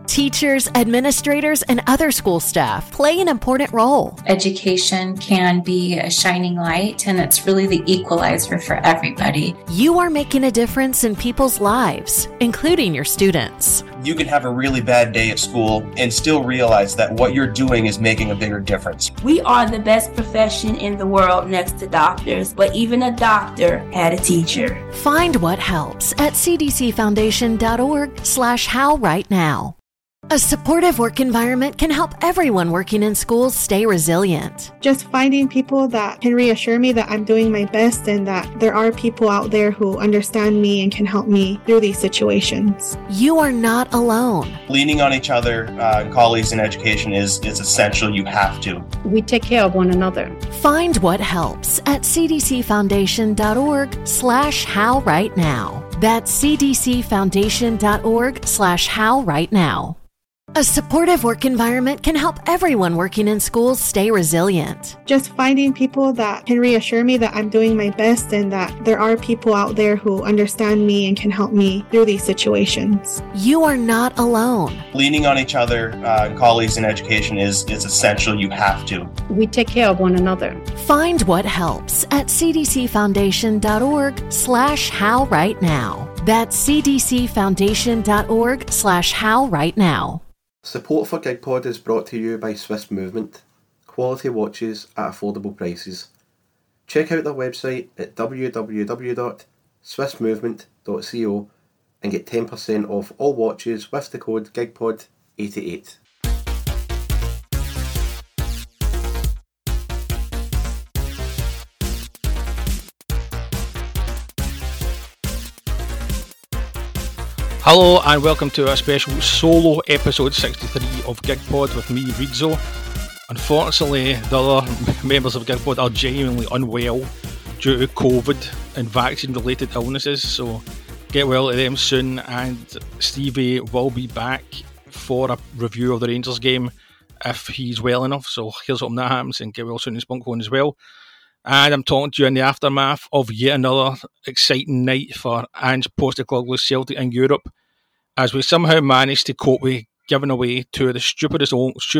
Teachers, administrators, and other school staff play an important role. Education can be a shining light, and it's really the equalizer for everybody. You are making a difference in people's lives, including your students. You can have a really bad day at school and still realize that what you're doing is making a bigger difference. We are the best profession in the world next to doctors, but even a doctor had a teacher. Find what helps at cdcfoundation.org/howrightnow. A supportive work environment can help everyone working in schools stay resilient. Just finding people that can reassure me that I'm doing my best and that there are people out there who understand me and can help me through these situations. You are not alone. Leaning on each other and colleagues in education is essential. You have to. We take care of one another. Find what helps at cdcfoundation.org/howrightnow. That's cdcfoundation.org/howrightnow. A supportive work environment can help everyone working in schools stay resilient. Just finding people that can reassure me that I'm doing my best and that there are people out there who understand me and can help me through these situations. You are not alone. Leaning on each other and colleagues in education is essential. You have to. We take care of one another. Find what helps at cdcfoundation.org/howrightnow. That's cdcfoundation.org/howrightnow. Support for GigPod is brought to you by Swiss Movement, quality watches at affordable prices. Check out their website at www.swissmovement.co and get 10% off all watches with the code GigPod88. Hello and welcome to a special solo episode 63 of GigPod with me, Reedzo. Unfortunately, the other members of GigPod are genuinely unwell due to COVID and vaccine-related illnesses, so get well to them soon. And Stevie will be back for a review of the Rangers game if he's well enough, so here's hoping that happens, and get well soon in Spunkhorn as well. And I'm talking to you in the aftermath of yet another exciting night for Ange Postecoglou's Celtic in Europe, as we somehow managed to cope with giving away two of the stupidest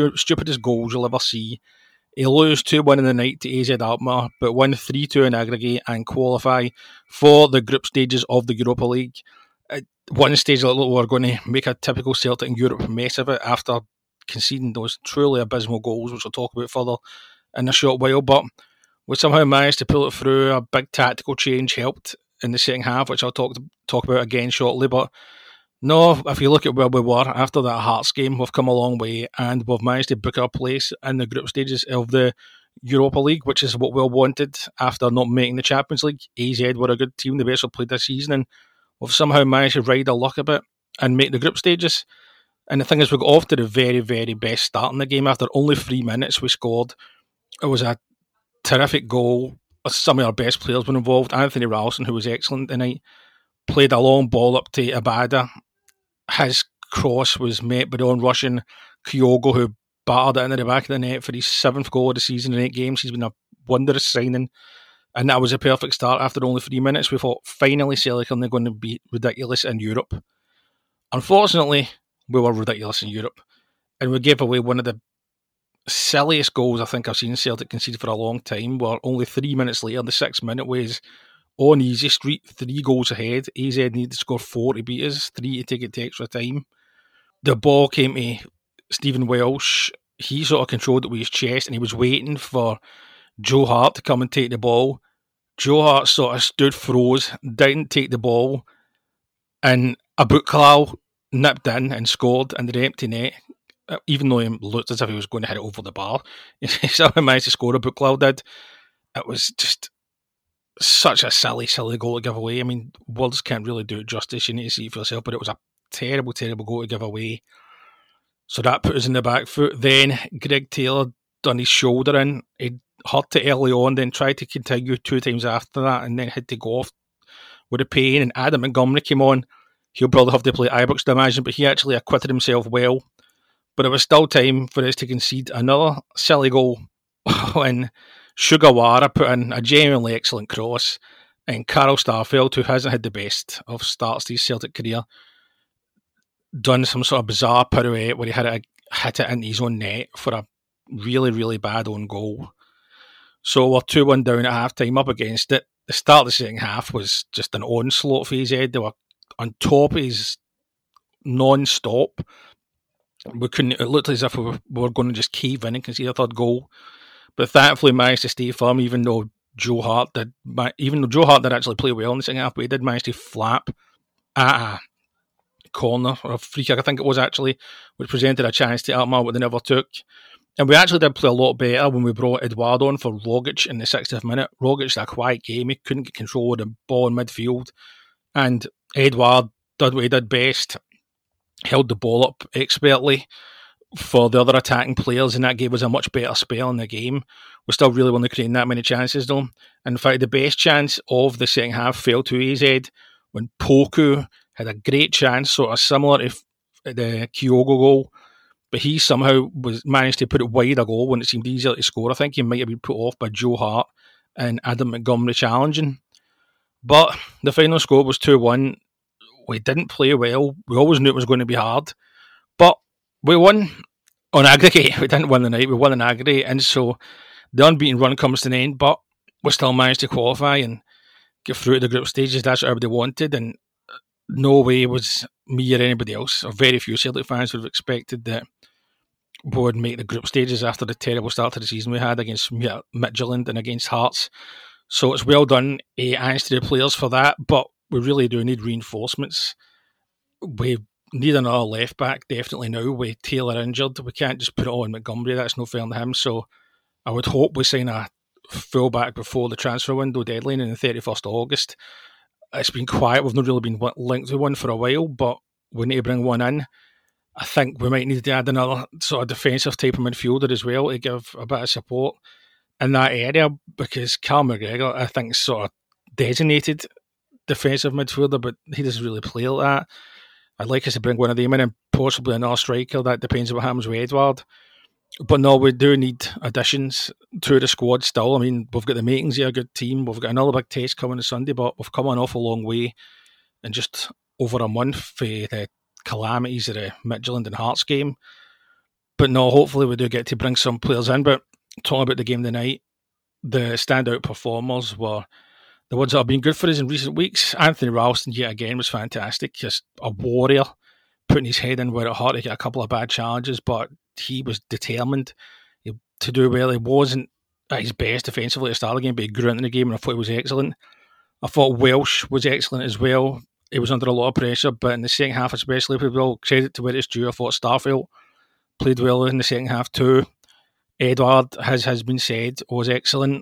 goals you'll ever see. He lose 2-1 in the night to AZ Alkmaar, but win 3-2 in aggregate and qualify for the group stages of the Europa League. At one stage, we were going to make a typical Celtic in Europe mess of it after conceding those truly abysmal goals, which we'll talk about further in a short while, but we somehow managed to pull it through. A big tactical change helped in the second half, which I'll talk about again shortly. But no, if you look at where we were after that Hearts game, we've come a long way and we've managed to book our place in the group stages of the Europa League, which is what we all wanted after not making the Champions League. AZ were a good team, the best we've played this season, and we've somehow managed to ride our luck a bit and make the group stages. And the thing is, we got off to the very, very best start in the game. After only 3 minutes, we scored. It was a terrific goal. Some of our best players were involved. Anthony Ralston, who was excellent tonight, played a long ball up to Abada. His cross was met by the on-rushing Kyogo, who battered it into the back of the net for his 7th goal of the season in 8 games. He's been a wondrous signing, and that was a perfect start. After only 3 minutes, we thought, finally Celtic are going to be ridiculous in Europe. Unfortunately, we were ridiculous in Europe, and we gave away one of the silliest goals I think I've seen Celtic concede for a long time, where only 3 minutes later, the 6th minute, was on easy street, 3 goals ahead. AZ needed to score 4 to beat us, 3 to take it to extra time. The ball came to Stephen Welsh. He sort of controlled it with his chest, and he was waiting for Joe Hart to come and take the ball. Joe Hart sort of stood froze, didn't take the ball, and Abuklal nipped in and scored in the empty net. Even though he looked as if he was going to hit it over the bar, he somehow managed to score. Abuklal did. It was just such a silly goal to give away. I mean, words can't really do it justice. You need to see it for yourself, but it was a terrible goal to give away. So that put us in the back foot. Then Greg Taylor done his shoulder in. He hurt it early on, then tried to continue 2 times after that, and then had to go off with a pain. And Adam Montgomery came on. He'll probably have to play Ibrox, I imagine, but he actually acquitted himself well. But it was still time for us to concede another silly goal when Sugawara put in a genuinely excellent cross, and Carl Starfelt, who hasn't had the best of starts to his Celtic career, done some sort of bizarre pirouette where he hit it into his own net for a really, really bad own goal. So we're 2-1 down at half-time up against it. The start of the second half was just an onslaught for AZ. They were on top of his non-stop. It looked as if we were going to just cave in and concede a third goal. But thankfully managed to stay firm, even though Joe Hart did actually play well in the second half, but he did manage to flap at a corner or a free kick, I think it was actually, which presented a chance to Alkmaar, but they never took. And we actually did play a lot better when we brought Eduardo on for Rogic in the 60th minute. Rogic had a quiet game, he couldn't get control of the ball in midfield, and Eduard did what he did best, held the ball up expertly for the other attacking players, and that gave us a much better spell in the game. We still really weren't creating that many chances though. In fact, the best chance of the second half fell to AZ when Poku had a great chance, sort of similar to the Kyogo goal, but he somehow managed to put it wide a goal when it seemed easier to score. I think he might have been put off by Joe Hart and Adam Montgomery challenging. But the final score was 2-1. We didn't play well. We always knew it was going to be hard. But we won on aggregate. We didn't win the night. We won on aggregate. And so the unbeaten run comes to an end, but we still managed to qualify and get through to the group stages. That's what everybody wanted. And no way was me or anybody else, or very few Celtic fans would have expected that we would make the group stages after the terrible start to the season we had against Midtjylland and against Hearts. So it's well done, thanks to the players for that, but we really do need reinforcements. We need another left back, definitely now, with Taylor injured. We can't just put it all in Montgomery, that's no fair on him. So I would hope we sign a full back before the transfer window deadline on the 31st of August. It's been quiet, we've not really been linked to one for a while, but we need to bring one in. I think we might need to add another sort of defensive type of midfielder as well to give a bit of support in that area, because Carl McGregor, I think, is sort of designated defensive midfielder, but he doesn't really play like that. I'd like us to bring one of them in and possibly another striker. That depends on what happens with Edward. But no, we do need additions to the squad still. I mean, we've got the makings of a good team. We've got another big test coming on Sunday, but we've come an awful long way in just over a month for the calamities of the Midtjylland and Hearts game. But no, hopefully we do get to bring some players in. But talking about the game tonight, the standout performers were the ones that have been good for us in recent weeks. Anthony Ralston, yet again, was fantastic. Just a warrior, putting his head in where it hurt to get a couple of bad challenges, but he was determined to do well. He wasn't at his best defensively at the start of the game, but he grew into the game and I thought he was excellent. I thought Welsh was excellent as well. He was under a lot of pressure, but in the second half especially, with all credit to where it's due, I thought Starfelt played well in the second half too. Edward, has been said, was excellent.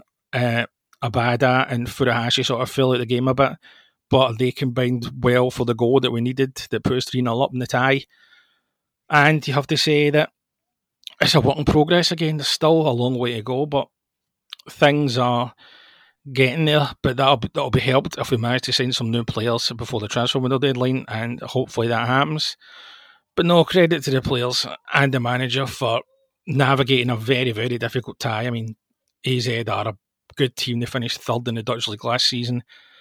Abada and Furuhashi sort of fell out the game a bit, but they combined well for the goal that we needed that put us 3-0 up in the tie. And you have to say that it's a work in progress again. There's still a long way to go, but things are getting there. But that'll be helped if we manage to sign some new players before the transfer window deadline, and hopefully that happens. But no, credit to the players and the manager for navigating a very, very difficult tie. I mean, AZ are a good team. They finished third in the Dutch League last season.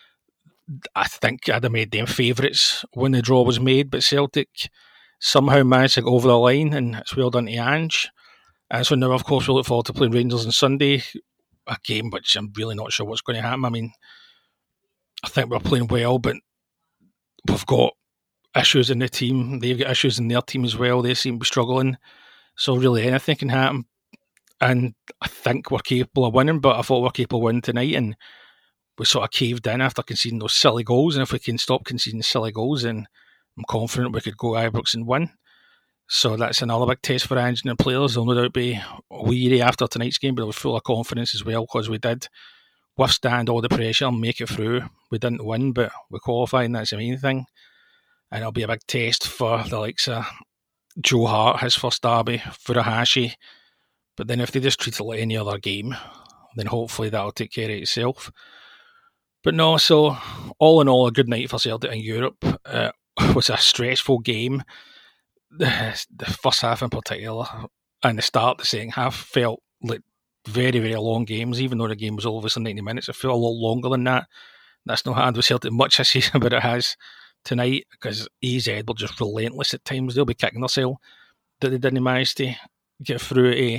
I think I'd have made them favourites when the draw was made, but Celtic somehow managed to go over the line, and it's well done to Ange. And so now, of course, we look forward to playing Rangers on Sunday, a game which I'm really not sure what's going to happen. I mean, I think we're playing well, but we've got issues in the team. They've got issues in their team as well. They seem to be struggling. So really anything can happen. And I think we're capable of winning, but I thought we were capable of winning tonight, and we sort of caved in after conceding those silly goals. And if we can stop conceding silly goals, then I'm confident we could go Ibrox and win. So that's another big test for Ange and the players. They'll no doubt be weary after tonight's game, but they'll be full of confidence as well, because we did withstand all the pressure and make it through. We didn't win, but we qualified, and that's the main thing. And it'll be a big test for the likes of Joe Hart, his first derby, Furuhashi. But then if they just treat it like any other game, then hopefully that'll take care of itself. But no, so all in all, a good night for Celtic in Europe. It was a stressful game. The first half in particular, and the start of the second half felt like very, very long games. Even though the game was obviously 90 minutes, it felt a lot longer than that. That's not happened with Celtic much this season, but it has tonight, because AZ were just relentless at times. They'll be kicking themselves that they didn't manage to get through to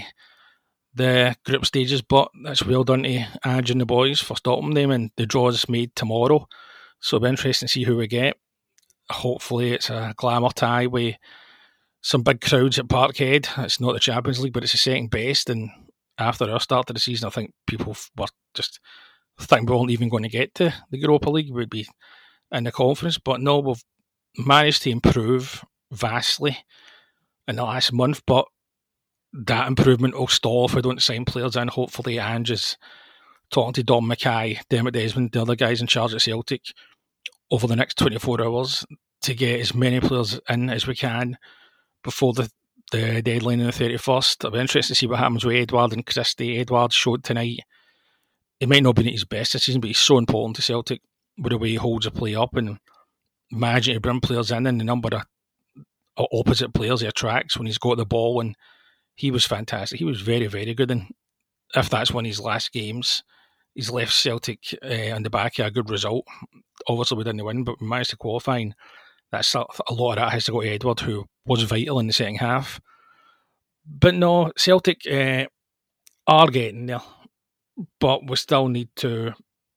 the group stages, but that's well done to Ange and the boys for stopping them, and the draw's made tomorrow, so it'll be interesting to see who we get. Hopefully it's a glamour tie with some big crowds at Parkhead. It's not the Champions League, but it's the second best, and after our start of the season, I think people were just thinking we weren't even going to get to the Europa League, we'd be in the conference, but no, we've managed to improve vastly in the last month, but that improvement will stall if we don't sign players in. Hopefully Ange is talking to Dom Mackay, Dermot Desmond, the other guys in charge at Celtic over the next 24 hours to get as many players in as we can before the deadline on the 31st. I'll be interested to see what happens with Edouard and Christie. Edouard showed tonight he might not be at his best this season, but he's so important to Celtic with the way he holds the play up and managing to bring players in and the number of opposite players he attracts when he's got the ball, and he was fantastic. He was very, very good, and if that's one of his last games, he's left Celtic on the back of a good result. Obviously we didn't win, but we managed to qualify, and that's a lot of that has to go to Edouard, who was vital in the second half. But no, Celtic are getting there, but we still need to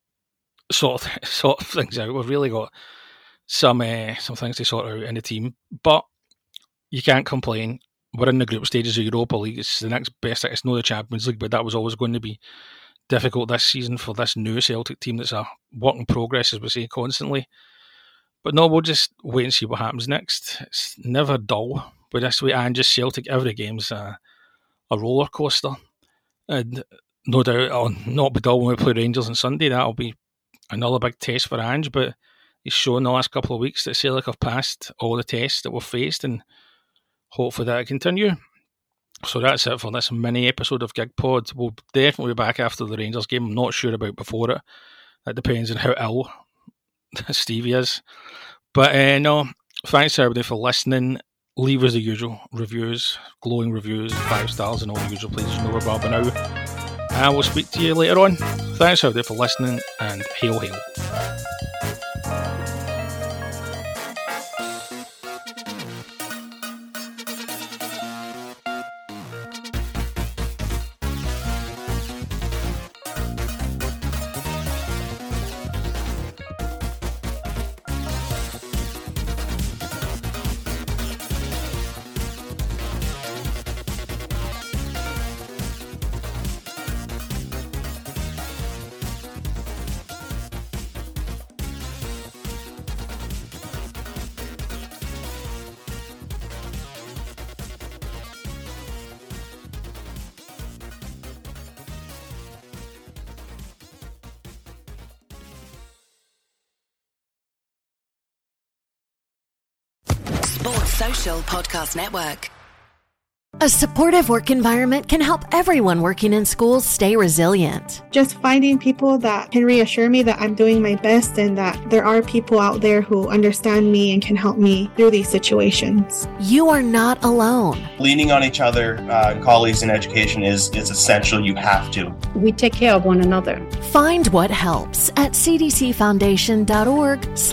sort things out. We've really got some things to sort out in the team, but you can't complain. We're in the group stages of Europa League. It's the next best. It's not the Champions League, but that was always going to be difficult this season for this new Celtic team that's a work in progress, as we say constantly. But no, we'll just wait and see what happens next. It's never dull with this way, and just Celtic, every game's a roller coaster. And no doubt it'll not be dull when we play Rangers on Sunday. That'll be another big test for Ange, but he's shown the last couple of weeks that Celtic have passed all the tests that we've faced, and hopefully that'll continue. So that's it for this mini episode of Gig Pod. We'll definitely be back after the Rangers game. I'm not sure about before it. That depends on how ill Stevie is. But no, thanks everybody for listening. Leave us the usual reviews, glowing reviews, 5 stars and all the usual places you know we're by now. And we'll speak to you later on. Thanks everybody for listening, and hail hail. Sports Social Podcast Network. A supportive work environment can help everyone working in schools stay resilient. Just finding people that can reassure me that I'm doing my best and that there are people out there who understand me and can help me through these situations. You are not alone. Leaning on each other, colleagues in education is essential. You have to. We take care of one another. Find what helps at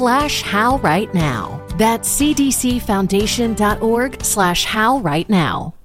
cdcfoundation.org/howrightnow. That's cdcfoundation.org/howrightnow.